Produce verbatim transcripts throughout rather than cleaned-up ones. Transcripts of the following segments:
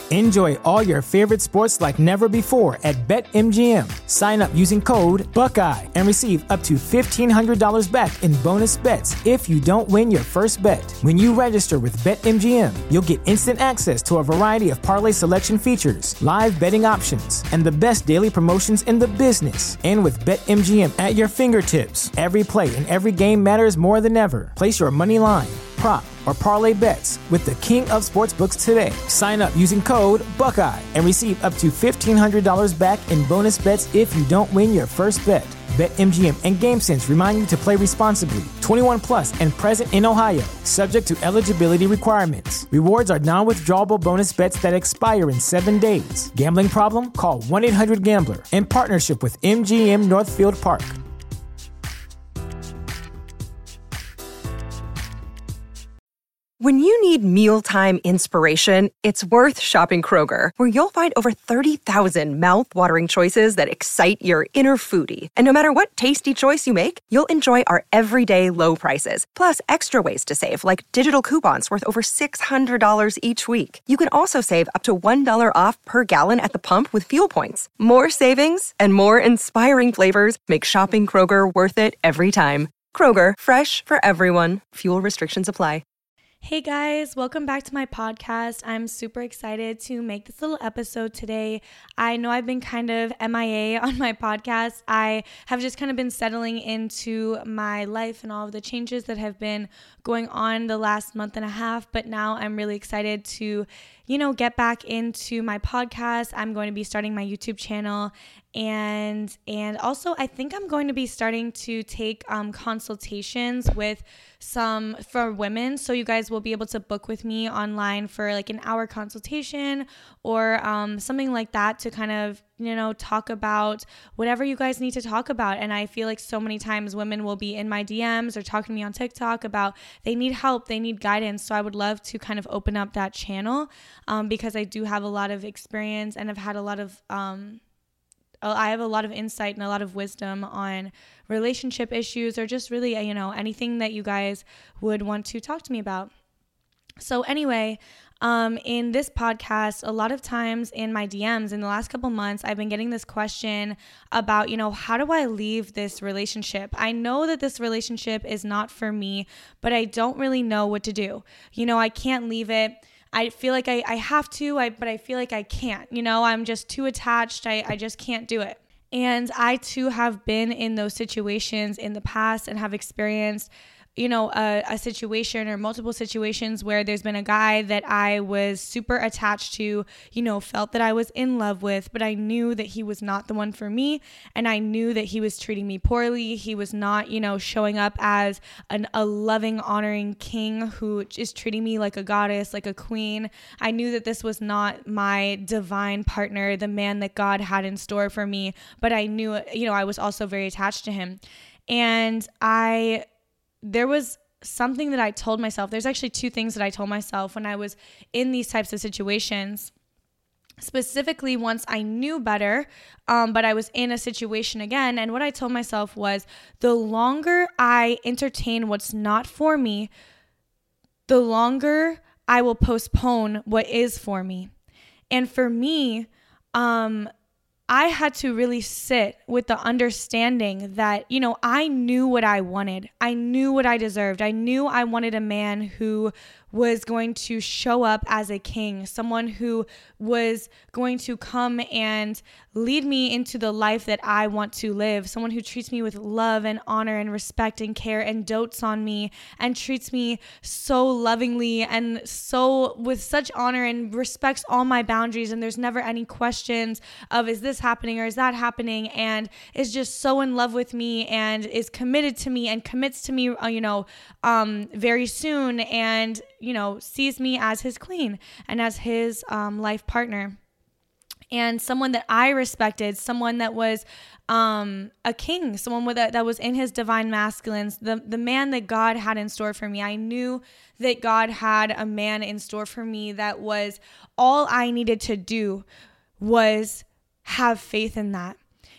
Enjoy all your favorite sports like never before at BetMGM. Sign up using code Buckeye and receive up to fifteen hundred dollars back in bonus bets if you don't win your first bet. When you register with BetMGM, you'll get instant access to a variety of parlay selection features, live betting options, and the best daily promotions in the business. And with BetMGM at your fingertips, every play and every game matters more than ever. Place your money line, prop, or parlay bets with the king of sportsbooks today. Sign up using code Buckeye and receive up to fifteen hundred dollars back in bonus bets if you don't win your first bet. BetMGM and GameSense remind you to play responsibly. twenty-one plus and present in Ohio, subject to eligibility requirements. Rewards are non-withdrawable bonus bets that expire in seven days. Gambling problem? Call one eight hundred gambler in partnership with M G M Northfield Park. When you need mealtime inspiration, it's worth shopping Kroger, where you'll find over thirty thousand mouth-watering choices that excite your inner foodie. And no matter what tasty choice you make, you'll enjoy our everyday low prices, plus extra ways to save, like digital coupons worth over six hundred dollars each week. You can also save up to one dollar off per gallon at the pump with fuel points. More savings and more inspiring flavors make shopping Kroger worth it every time. Kroger, fresh for everyone. Fuel restrictions apply. Hey guys, welcome back to my podcast. I'm super excited to make this little episode today. I know I've been kind of M I A on my podcast. I have just kind of been settling into my life and all of the changes that have been going on the last month and a half, but now I'm really excited to, you know, get back into my podcast. I'm going to be starting my YouTube channel, and and also I think I'm going to be starting to take um, consultations with some for women. So you guys will be able to book with me online for like an hour consultation or um, something like that to kind of, you know, talk about whatever you guys need to talk about. And I feel like so many times women will be in my D Ms or talking to me on TikTok about they need help, they need guidance. So I would love to kind of open up that channel um, because I do have a lot of experience and I've had a lot of um, I have a lot of insight and a lot of wisdom on relationship issues or just really, you know, anything that you guys would want to talk to me about. So anyway, um, in this podcast, a lot of times in my D Ms in the last couple months, I've been getting this question about, you know, how do I leave this relationship? I know that this relationship is not for me, but I don't really know what to do. You know, I can't leave it. I feel like I, I have to, I, but I feel like I can't. You know, I'm just too attached. I, I just can't do it. And I too have been in those situations in the past and have experienced, you know, a, a situation or multiple situations where there's been a guy that I was super attached to, you know, felt that I was in love with, but I knew that he was not the one for me. And I knew that he was treating me poorly. He was not, you know, showing up as an, a loving, honoring king who is treating me like a goddess, like a queen. I knew that this was not my divine partner, the man that God had in store for me. But I knew, you know, I was also very attached to him. And I... there was something that I told myself. There's actually two things that I told myself when I was in these types of situations. Specifically, once I knew better, um, but I was in a situation again. And what I told myself was, the longer I entertain what's not for me, the longer I will postpone what is for me. And for me, um, I had to really sit with the understanding that, you know, I knew what I wanted. I knew what I deserved. I knew I wanted a man who was going to show up as a king, someone who was going to come and lead me into the life that I want to live, someone who treats me with love and honor and respect and care and dotes on me and treats me so lovingly and so with such honor and respects all my boundaries, and there's never any questions of is this happening or is that happening, and is just so in love with me and is committed to me and commits to me, uh, you know, um, very soon, and you know, sees me as his queen and as his um, life partner. And someone that I respected, someone that was um, a king, someone with a, that was in his divine masculines, the, the man that God had in store for me. I knew that God had a man in store for me that was all I needed to do was have faith in that.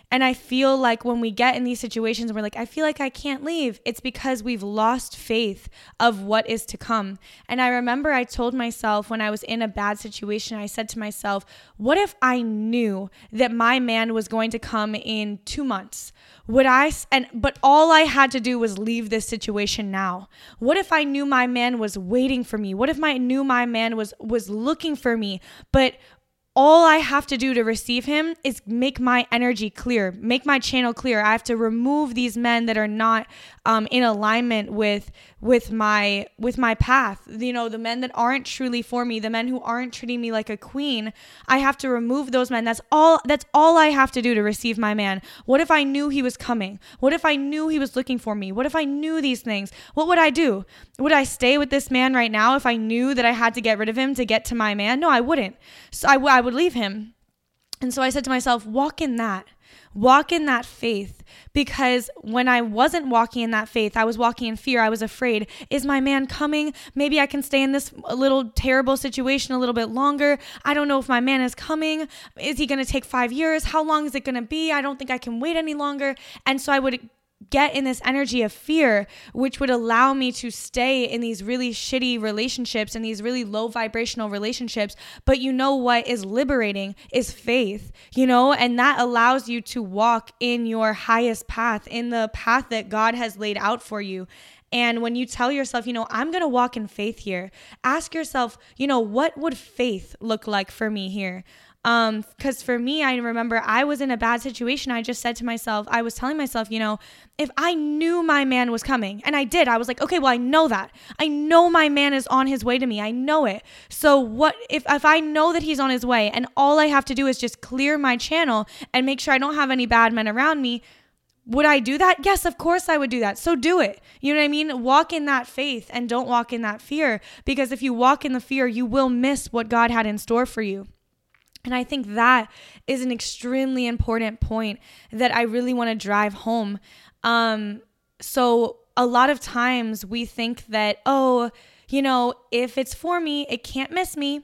And I feel like when we get in these situations, we're like, I feel like I can't leave. It's because we've lost faith of what is to come. And I remember I told myself when I was in a bad situation, I said to myself, what if I knew that my man was going to come in two months? Would I, and, but all I had to do was leave this situation now. What if I knew my man was waiting for me? What if I knew my man was, was looking for me, but all I have to do to receive him is make my energy clear, make my channel clear. I have to remove these men that are not um, in alignment with with my with my path. You know, the men that aren't truly for me, the men who aren't treating me like a queen. I have to remove those men. That's all. That's all I have to do to receive my man. What if I knew he was coming? What if I knew he was looking for me? What if I knew these things? What would I do? Would I stay with this man right now if I knew that I had to get rid of him to get to my man? No, I wouldn't. So I, I would leave him. And so I said to myself, walk in that. Walk in that faith, because when I wasn't walking in that faith, I was walking in fear. I was afraid. Is my man coming? Maybe I can stay in this little terrible situation a little bit longer. I don't know if my man is coming. Is he going to take five years? How long is it going to be? I don't think I can wait any longer. And so I would get in this energy of fear, which would allow me to stay in these really shitty relationships and these really low vibrational relationships. But you know what is liberating is faith, you know, and that allows you to walk in your highest path, in the path that God has laid out for you. And when you tell yourself, you know, I'm going to walk in faith here, ask yourself, you know, what would faith look like for me here? Um, because for me, I remember I was in a bad situation. I just said to myself, I was telling myself, you know, if I knew my man was coming, and I did, I was like, okay, well, I know that. I know my man is on his way to me. I know it. So what if, if I know that he's on his way and all I have to do is just clear my channel and make sure I don't have any bad men around me? Would I do that? Yes, of course I would do that. So do it. You know what I mean? Walk in that faith and don't walk in that fear, because if you walk in the fear, you will miss what God had in store for you. And I think that is an extremely important point that I really want to drive home. Um, so a lot of times we think that, oh, you know, if it's for me, it can't miss me.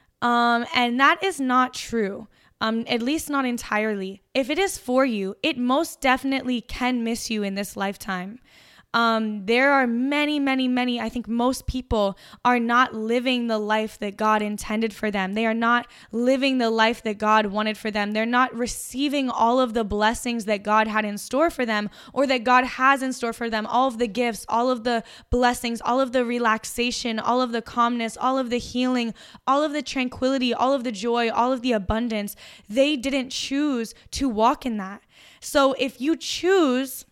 Um, and that is not true. Um, at least not entirely. If it is for you, it most definitely can miss you in this lifetime. Um, there are many, many, many, I think most people are not living the life that God intended for them. They are not living the life that God wanted for them. They're not receiving all of the blessings that God had in store for them, or that God has in store for them. All of the gifts, all of the blessings, all of the relaxation, all of the calmness, all of the healing, all of the tranquility, all of the joy, all of the abundance. They didn't choose to walk in that. So if you choose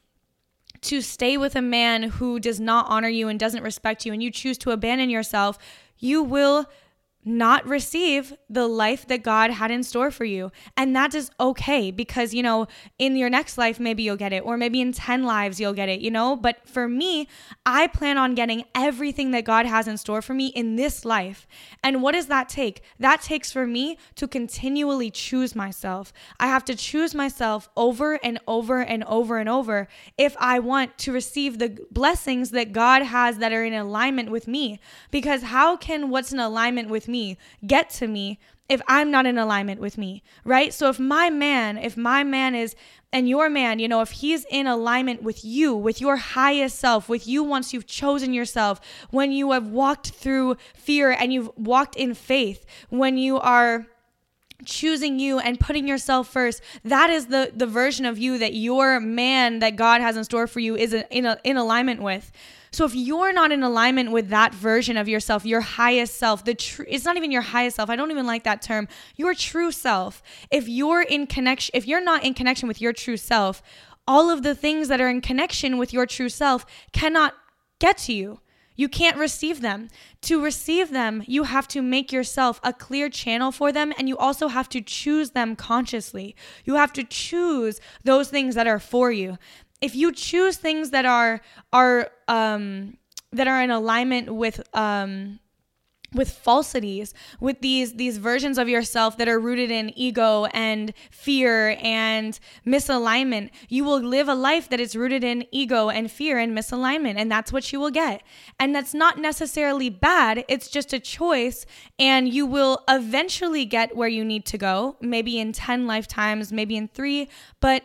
to stay with a man who does not honor you and doesn't respect you, and you choose to abandon yourself, you will not receive the life that God had in store for you. And that is okay, because, you know, in your next life, maybe you'll get it, or maybe in ten lives you'll get it, you know, but for me, I plan on getting everything that God has in store for me in this life. And what does that take? That takes for me to continually choose myself. I have to choose myself over and over and over and over if I want to receive the blessings that God has that are in alignment with me. Because how can what's in alignment with me get to me if I'm not in alignment with me, right? So if my man, if my man is, and your man, you know, if he's in alignment with you, with your highest self, with you once you've chosen yourself, when you have walked through fear and you've walked in faith, when you are choosing you and putting yourself first, that is the the version of you that your man that God has in store for you is in a, in alignment with. So if you're not in alignment with that version of yourself, your highest self, the tr- it's not even your highest self. I don't even like that term. Your true self. If you're in connection, if you're not in connection with your true self, all of the things that are in connection with your true self cannot get to you. You can't receive them. To receive them, you have to make yourself a clear channel for them, and you also have to choose them consciously. You have to choose those things that are for you. If you choose things that are are um, that are in alignment with um, with falsities, with these these versions of yourself that are rooted in ego and fear and misalignment, you will live a life that is rooted in ego and fear and misalignment, and that's what you will get. And that's not necessarily bad. It's just a choice, and you will eventually get where you need to go, maybe in ten lifetimes, maybe in three, but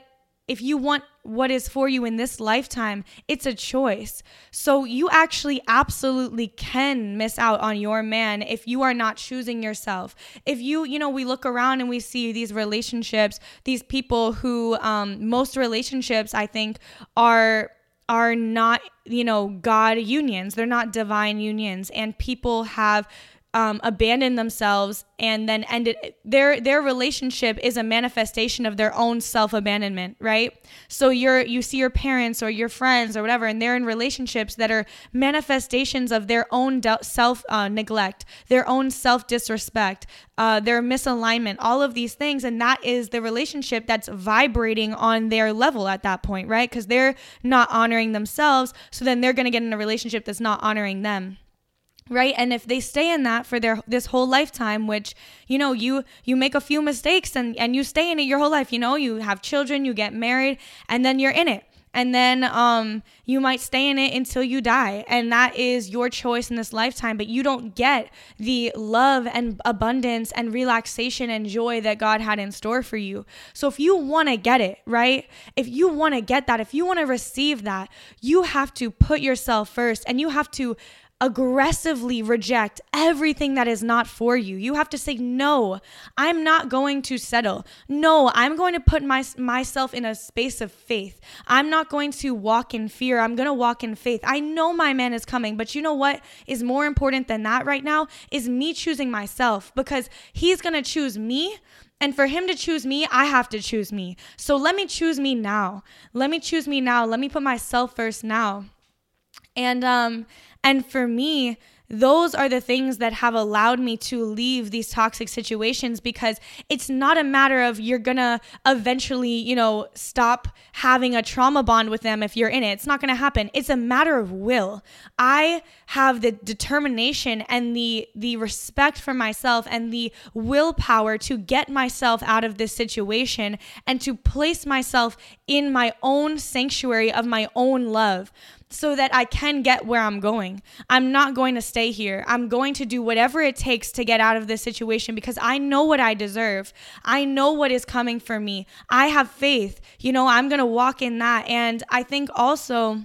if you want what is for you in this lifetime, it's a choice. So you actually absolutely can miss out on your man if you are not choosing yourself. If you, you know, we look around and we see these relationships, these people who, um, most relationships, I think, are are not, you know, God unions. They're not divine unions. And people have Um, abandoned themselves and then ended their their relationship is a manifestation of their own self-abandonment, right? So you're you see your parents or your friends or whatever, and they're in relationships that are manifestations of their own self uh, neglect, their own self-disrespect, uh, their misalignment, all of these things, and that is the relationship that's vibrating on their level at that point, right? Because they're not honoring themselves, so then they're going to get in a relationship that's not honoring them. Right. And if they stay in that for their this whole lifetime, which, you know, you you make a few mistakes and, and you stay in it your whole life, you know, you have children, you get married, and then you're in it. And then um, you might stay in it until you die. And that is your choice in this lifetime. But you don't get the love and abundance and relaxation and joy that God had in store for you. So if you want to get it, right? If you want to get that, if you want to receive that, you have to put yourself first, and you have to aggressively reject everything that is not for you. You have to say, no, I'm not going to settle. No, I'm going to put my, myself in a space of faith. I'm not going to walk in fear. I'm going to walk in faith. I know my man is coming, but you know what is more important than that right now is me choosing myself, because he's going to choose me. And for him to choose me, I have to choose me. So let me choose me now. Let me choose me now. Let me put myself first now. And, um, And for me, those are the things that have allowed me to leave these toxic situations, because it's not a matter of you're going to eventually, you know, stop having a trauma bond with them if you're in it. It's not going to happen. It's a matter of will. I have the determination and the the respect for myself and the willpower to get myself out of this situation and to place myself in my own sanctuary of my own love, so that I can get where I'm going. I'm not going to stay here. I'm going to do whatever it takes to get out of this situation, because I know what I deserve. I know what is coming for me. I have faith. You know, I'm going to walk in that. And I think also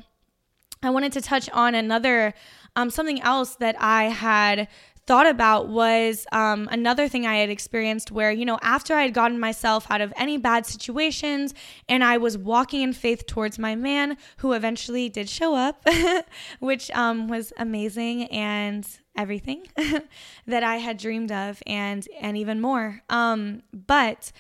I wanted to touch on another, um, something else that I had thought about was um, another thing I had experienced where, you know, after I had gotten myself out of any bad situations and I was walking in faith towards my man, who eventually did show up, which um, was amazing and everything that I had dreamed of, and and even more. Um, but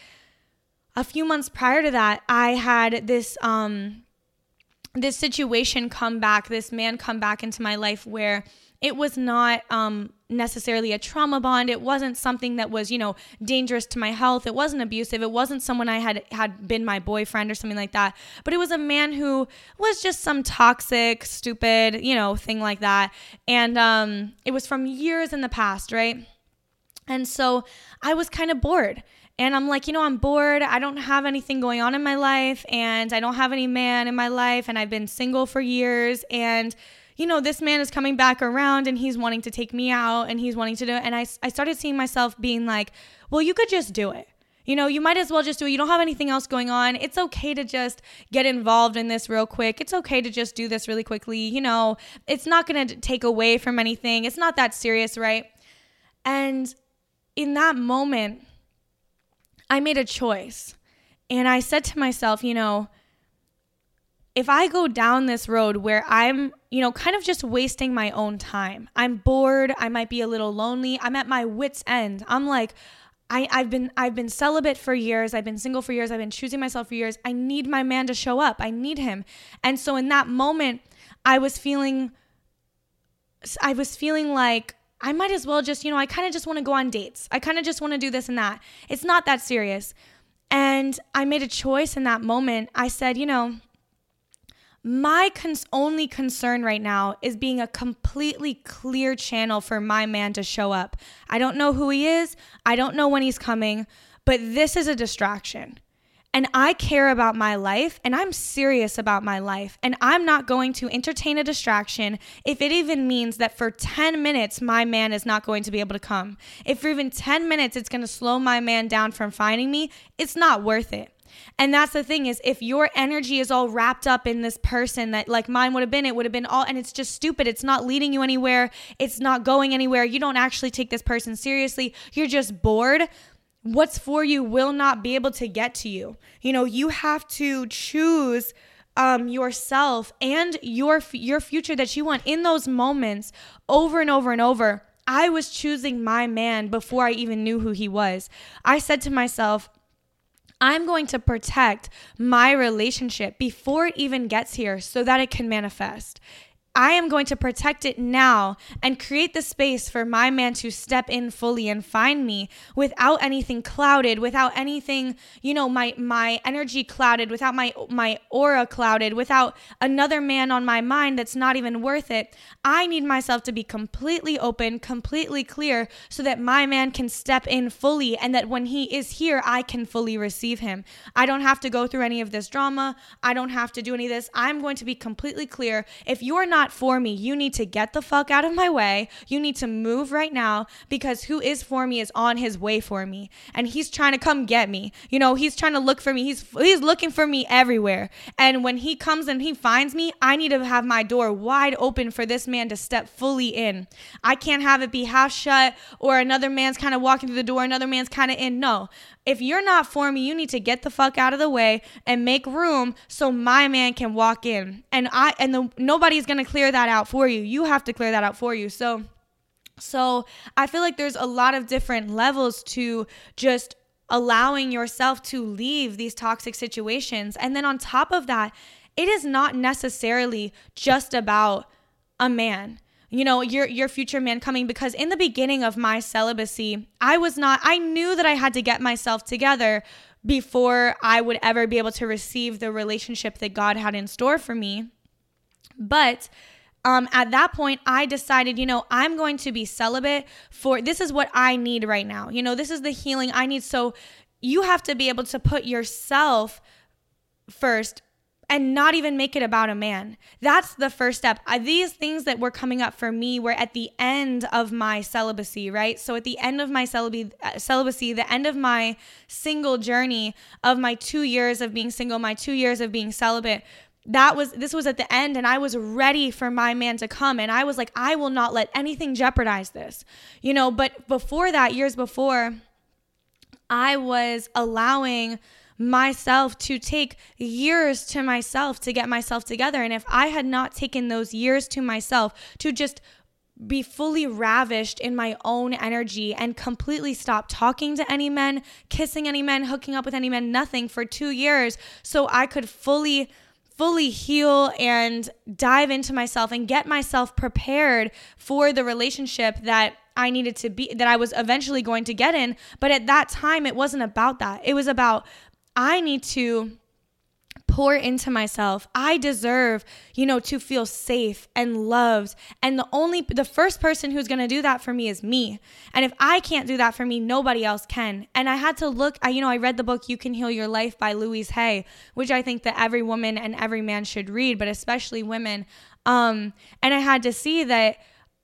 a few months prior to that, I had this um, this situation come back, this man come back into my life where it was not um, necessarily a trauma bond. It wasn't something that was, you know, dangerous to my health. It wasn't abusive. It wasn't someone I had had been my boyfriend or something like that. But it was a man who was just some toxic, stupid, you know, thing like that. And um, it was from years in the past, right? And so I was kind of bored. And I'm like, you know, I'm bored. I don't have anything going on in my life, and I don't have any man in my life, and I've been single for years, and you know, this man is coming back around and he's wanting to take me out and he's wanting to do it. And I, I started seeing myself being like, well, you could just do it. You know, you might as well just do it. You don't have anything else going on. It's okay to just get involved in this real quick. It's okay to just do this really quickly. You know, it's not going to take away from anything. It's not that serious, right? And in that moment, I made a choice. And I said to myself, you know, if I go down this road where I'm, you know, kind of just wasting my own time, I'm bored, I might be a little lonely, I'm at my wit's end. I'm like, I, I've been I've been celibate for years, I've been single for years, I've been choosing myself for years. I need my man to show up. I need him. And so in that moment, I was feeling, I was feeling like I might as well just, you know, I kind of just want to go on dates. I kind of just want to do this and that. It's not that serious. And I made a choice in that moment. I said, you know, my cons- only concern right now is being a completely clear channel for my man to show up. I don't know who he is. I don't know when he's coming, but this is a distraction. And I care about my life, and I'm serious about my life, and I'm not going to entertain a distraction if it even means that for ten minutes, my man is not going to be able to come. If for even ten minutes, it's going to slow my man down from finding me, it's not worth it. And that's the thing, is if your energy is all wrapped up in this person that like mine would have been, it would have been all, and it's just stupid. It's not leading you anywhere. It's not going anywhere. You don't actually take this person seriously. You're just bored. What's for you will not be able to get to you. You know, you have to choose um, yourself and your your future that you want in those moments over and over and over. I was choosing my man before I even knew who he was. I said to myself, I'm going to protect my relationship before it even gets here so that it can manifest. I am going to protect it now and create the space for my man to step in fully and find me without anything clouded, without anything, you know, my my energy clouded, without my my aura clouded, without another man on my mind that's not even worth it. I need myself to be completely open, completely clear, so that my man can step in fully, and that when he is here, I can fully receive him. I don't have to go through any of this drama. I don't have to do any of this. I'm going to be completely clear. If you're not for me, you need to get the fuck out of my way. You need to move right now, because who is for me is on his way for me, and he's trying to come get me. You know, he's trying to look for me. He's he's looking for me everywhere. And when he comes and he finds me, I need to have my door wide open for this man to step fully in. I can't have it be half shut, or another man's kind of walking through the door, another man's kind of in. No. If you're not for me, you need to get the fuck out of the way and make room so my man can walk in. And I and the, nobody's going to clear that out for you. You have to clear that out for you. So so I feel like there's a lot of different levels to just allowing yourself to leave these toxic situations. And then on top of that, it is not necessarily just about a man. You know, your your future man coming, because in the beginning of my celibacy, I was not, I knew that I had to get myself together before I would ever be able to receive the relationship that God had in store for me. But um, at that point, I decided, you know, I'm going to be celibate for, this is what I need right now. You know, this is the healing I need. So you have to be able to put yourself first and not even make it about a man. That's the first step. Uh, these things that were coming up for me were at the end of my celibacy, right? So at the end of my celib- uh, celibacy, the end of my single journey of my two years of being single, my two years of being celibate, that was, this was at the end, and I was ready for my man to come. And I was like, I will not let anything jeopardize this, you know, but before that, years before, I was allowing myself to take years to myself to get myself together. And if I had not taken those years to myself to just be fully ravished in my own energy and completely stop talking to any men, kissing any men, hooking up with any men, nothing for two years, so I could fully fully heal and dive into myself and get myself prepared for the relationship that I needed to be, that I was eventually going to get in. But at that time, it wasn't about that. It was about, I need to pour into myself. I deserve, you know, to feel safe and loved. And the only, the first person who's going to do that for me is me. And if I can't do that for me, nobody else can. And I had to look, I, you know, I read the book, You Can Heal Your Life by Louise Hay, which I think that every woman and every man should read, but especially women. Um, and I had to see that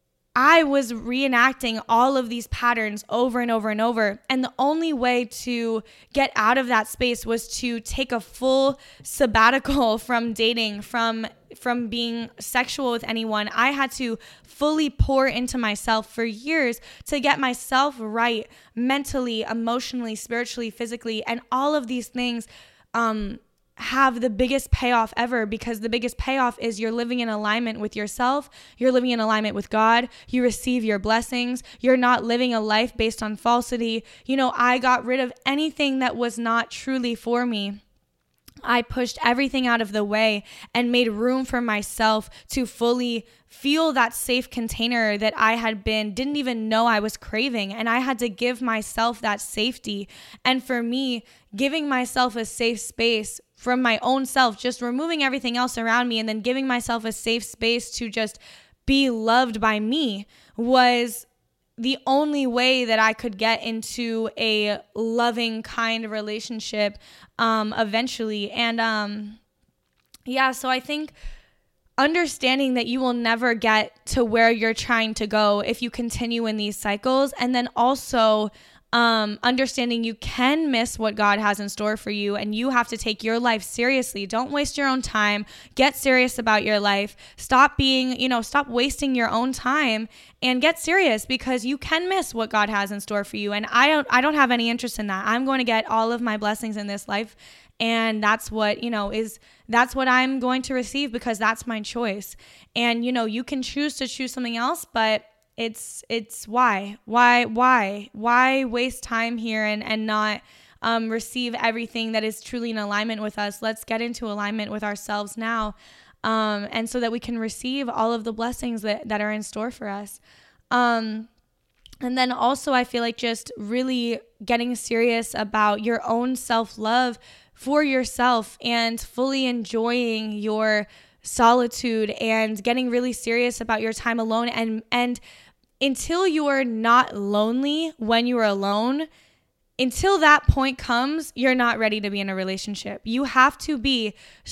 I was reenacting all of these patterns over and over and over. And the only way to get out of that space was to take a full sabbatical from dating, from from being sexual with anyone. I had to fully pour into myself for years to get myself right mentally, emotionally, spiritually, physically, and all of these things um have the biggest payoff ever, because the biggest payoff is you're living in alignment with yourself. You're living in alignment with God. You receive your blessings. You're not living a life based on falsity. You know, I got rid of anything that was not truly for me. I pushed everything out of the way and made room for myself to fully feel that safe container that I had been, didn't even know I was craving. And I had to give myself that safety. And for me, giving myself a safe space from my own self, just removing everything else around me and then giving myself a safe space to just be loved by me, was the only way that I could get into a loving, kind relationship um, eventually. And um, yeah, so I think understanding that you will never get to where you're trying to go if you continue in these cycles, and then also Um, understanding you can miss what God has in store for you, and you have to take your life seriously. Don't waste your own time. Get serious about your life. Stop being, you know, stop wasting your own time and get serious, because you can miss what God has in store for you. And I don't, I don't have any interest in that. I'm going to get all of my blessings in this life. And that's what, you know, is, that's what I'm going to receive, because that's my choice. And, you know, you can choose to choose something else, but It's, it's why, why, why, why waste time here and, and not um, receive everything that is truly in alignment with us? Let's get into alignment with ourselves now. Um, and so that we can receive all of the blessings that, that are in store for us. Um, and then also I feel like just really getting serious about your own self-love for yourself and fully enjoying your solitude and getting really serious about your time alone. And, and, until you are not lonely when you are alone, until that point comes, you're not ready to be in a relationship. You have to be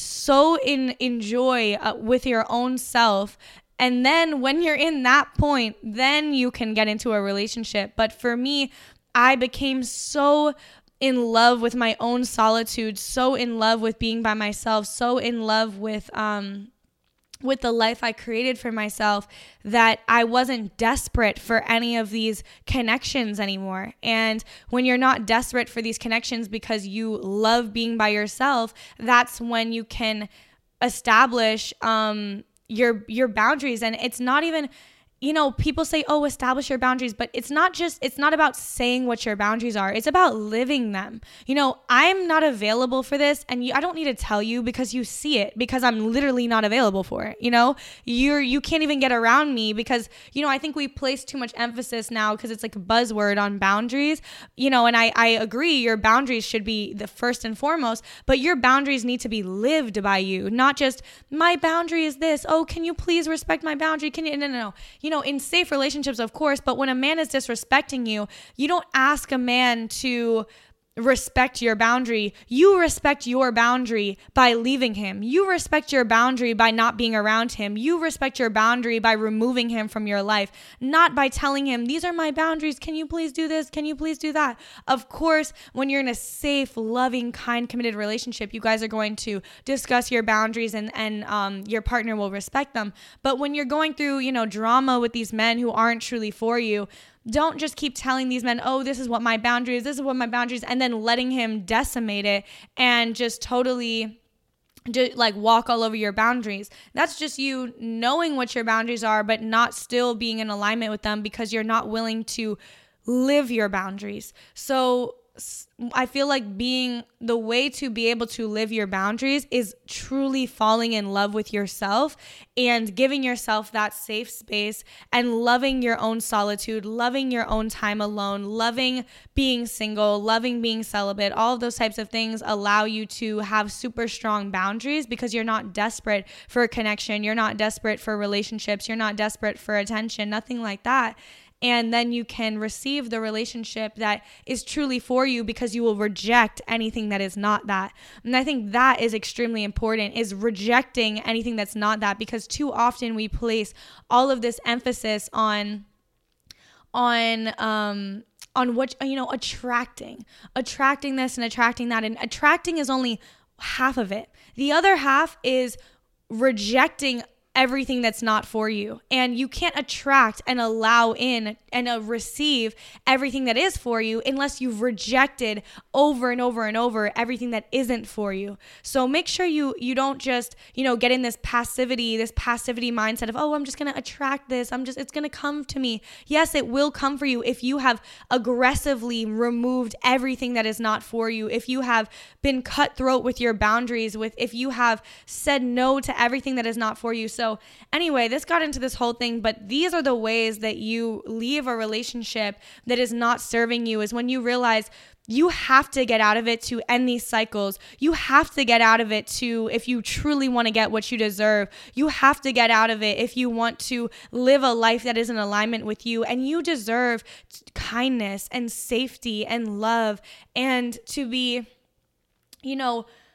so in enjoy uh, with your own self. And then when you're in that point, then you can get into a relationship. But for me, I became so in love with my own solitude, so in love with being by myself, so in love with, um, with the life I created for myself, that I wasn't desperate for any of these connections anymore. And when you're not desperate for these connections because you love being by yourself, that's when you can establish um, your your boundaries. And it's not even, you know, people say, oh, establish your boundaries, but it's not just, it's not about saying what your boundaries are. It's about living them. You know, I'm not available for this, and you, I don't need to tell you, because you see it, because I'm literally not available for it. You know, you're, you can't even get around me because, you know, I think we place too much emphasis now because it's like a buzzword on boundaries, you know, and I, I agree your boundaries should be the first and foremost, but your boundaries need to be lived by you, not just my boundary is this. Oh, can you please respect my boundary? Can you, no, no, no. You know, in safe relationships, of course, but when a man is disrespecting you, you don't ask a man to respect your boundary. You respect your boundary by leaving him. You respect your boundary by not being around him. You respect your boundary by removing him from your life, not by telling him, these are my boundaries. Can you please do this? Can you please do that? Of course, when you're in a safe, loving, kind, committed relationship, you guys are going to discuss your boundaries, and, and um, your partner will respect them. But when you're going through, you know, drama with these men who aren't truly for you, don't just keep telling these men, oh, this is what my boundary is, this is what my boundary is, and then letting him decimate it and just totally just like walk all over your boundaries. That's just you knowing what your boundaries are, but not still being in alignment with them because you're not willing to live your boundaries. So I feel like being the way to be able to live your boundaries is truly falling in love with yourself and giving yourself that safe space and loving your own solitude, loving your own time alone, loving being single, loving being celibate. All of those types of things allow you to have super strong boundaries because you're not desperate for a connection. You're not desperate for relationships. You're not desperate for attention, nothing like that. And then you can receive the relationship that is truly for you because you will reject anything that is not that. And I think that is extremely important, is rejecting anything that's not that, because too often we place all of this emphasis on, on, um, on what, you know, attracting, attracting this and attracting that. And attracting is only half of it. The other half is rejecting everything that's not for you. And you can't attract and allow in and uh, receive everything that is for you unless you've rejected over and over and over everything that isn't for you. So make sure you you don't just, you know, get in this passivity, this passivity mindset of, oh, I'm just going to attract this. I'm just, it's going to come to me. Yes, it will come for you if you have aggressively removed everything that is not for you. If you have been cutthroat with your boundaries, with if you have said no to everything that is not for you. So So anyway, this got into this whole thing, but these are the ways that you leave a relationship that is not serving you, is when you realize you have to get out of it to end these cycles. You have to get out of it to, if you truly want to get what you deserve, you have to get out of it if you want to live a life that is in alignment with you. And you deserve kindness and safety and love, and to be, you know,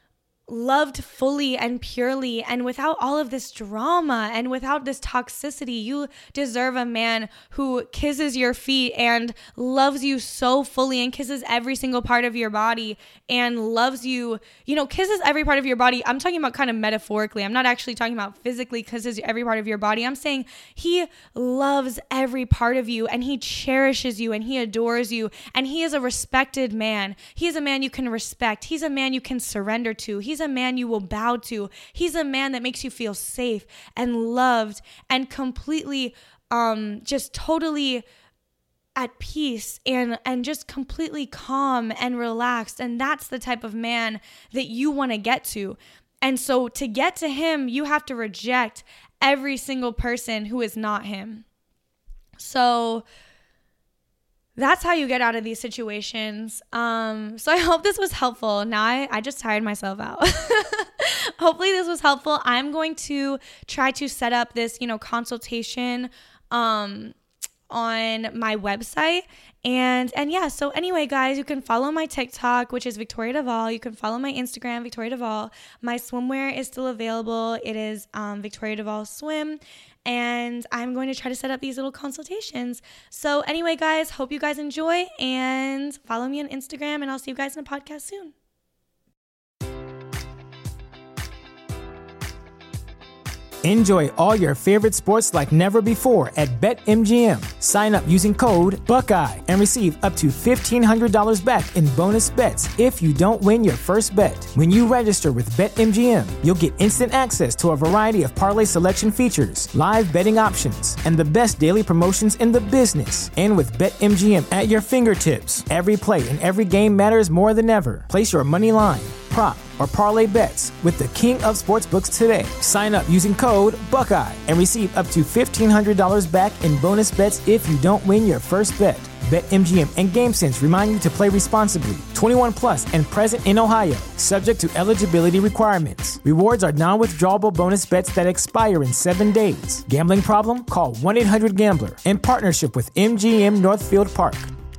loved fully and purely and without all of this drama and without this toxicity. You deserve a man who kisses your feet and loves you so fully and kisses every single part of your body and loves you, you know, kisses every part of your body. I'm talking about kind of metaphorically. I'm not actually talking about physically kisses every part of your body. I'm saying he loves every part of you and he cherishes you and he adores you and he is a respected man. He is a man you can respect. He's a man you can surrender to. He's a man you will bow to. He's a man that makes you feel safe and loved and completely um just totally at peace and and just completely calm and relaxed. And that's the type of man that you want to get to. And so to get to him, you have to reject every single person who is not him. So that's how you get out of these situations. Um, so I hope this was helpful. Now I, I just tired myself out. Hopefully this was helpful. I'm going to try to set up this, you know, consultation um, on my website. And and yeah, so anyway, guys, you can follow my TikTok, which is Victoria Duvall. You can follow my Instagram, Victoria Duvall. My swimwear is still available. It is um, Victoria Duvall Swim. And I'm going to try to set up these little consultations. So anyway, guys, hope you guys enjoy and follow me on Instagram, and I'll see you guys in a podcast soon. Enjoy all your favorite sports like never before at BetMGM. Sign up using code Buckeye and receive up to fifteen hundred dollars back in bonus bets if you don't win your first bet. When you register with BetMGM, you'll get instant access to a variety of parlay selection features, live betting options, and the best daily promotions in the business. And with BetMGM at your fingertips, every play and every game matters more than ever. Place your money line, prop, or parlay bets with the king of sportsbooks today. Sign up using code Buckeye and receive up to fifteen hundred dollars back in bonus bets if you don't win your first bet. BetMGM and GameSense remind you to play responsibly. twenty-one plus and present in Ohio, subject to eligibility requirements. Rewards are non-withdrawable bonus bets that expire in seven days. Gambling problem? Call one eight hundred gambler in partnership with M G M Northfield Park.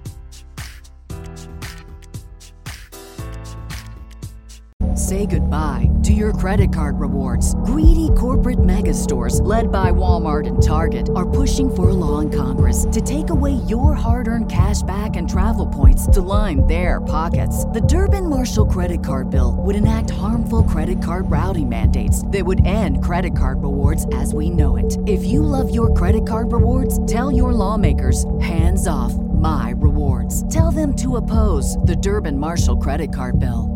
Say goodbye to your credit card rewards. Greedy corporate mega stores, led by Walmart and Target, are pushing for a law in Congress to take away your hard-earned cash back and travel points to line their pockets. The Durbin-Marshall credit card bill would enact harmful credit card routing mandates that would end credit card rewards as we know it. If you love your credit card rewards, tell your lawmakers, hands off my rewards. Tell them to oppose the Durbin-Marshall credit card bill.